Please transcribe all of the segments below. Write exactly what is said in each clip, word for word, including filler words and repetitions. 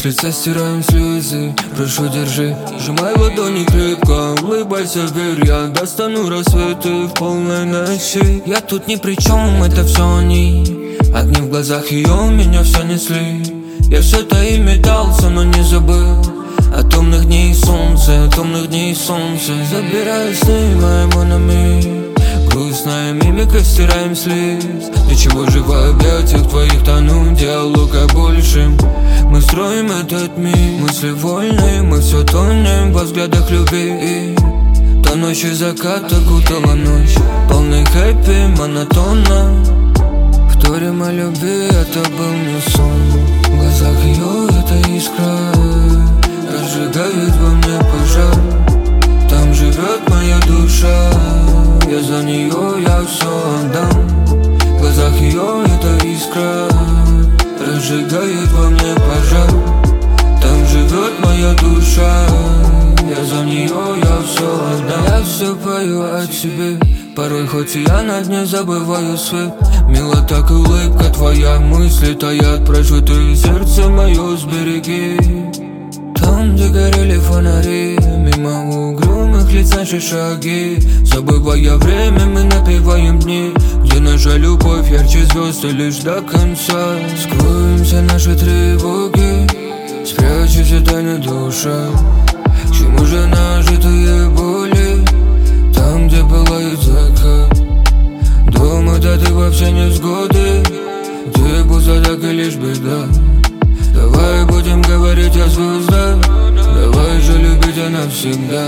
с лица стираем слезы. Прошу, держи, сжимай ладони крепко, улыбайся вверх. Я достану рассветы в полной ночи. Я тут ни при чем, это все они. Огни в глазах ее меня все несли. Я все-то и метался, но не забыл от томных дней солнца, томных дней солнца. Забираю сны, моя монами. Грустная мимика, стираем слиз. Для чего же в объятиях твоих тону? Диалог о большем. Мы строим этот мир. Мысли вольные, мы все тонем во взглядах любви. До ночи закат окутала ночь. Полный хэппи, монотонно. Вторим о любви, это был не сон. В глазах ее эта искра разжигает во мне пожар. Там живет моя душа. Я за нее, я все отдам. В глазах ее эта искра разжигает во мне пожар. Там живет моя душа. Я за нее, я все отдам. Я все пою о тебе. Порой хоть и я на дне забываю свет. Мила так улыбка твоя, мысли таят. Прошу ты сердце мое сбереги. Там, где горели фонари, мимо угрюмых лиц наши шаги. Забывая время, мы напеваем дни, где наша любовь ярче звезд и лишь до конца. Скроем все наши тревоги, спрячь все тайны душа. К чему же нажитые боли, там, где пылает закат? Дома да ты во все невзгоды, где пустота и лишь беда. Давай будем говорить о звездах, давай же любить она навсегда.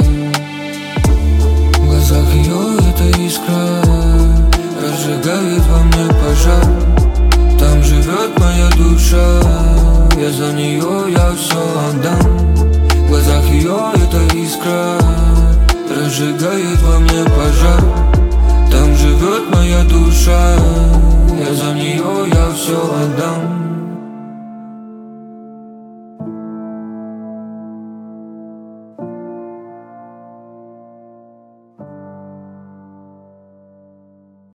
В глазах ее эта искра разжигает во мне пожар. Там живет моя душа. Я за нее, я все отдам. В глазах ее эта искра разжигает во мне пожар. Там живет моя душа. Я за нее, я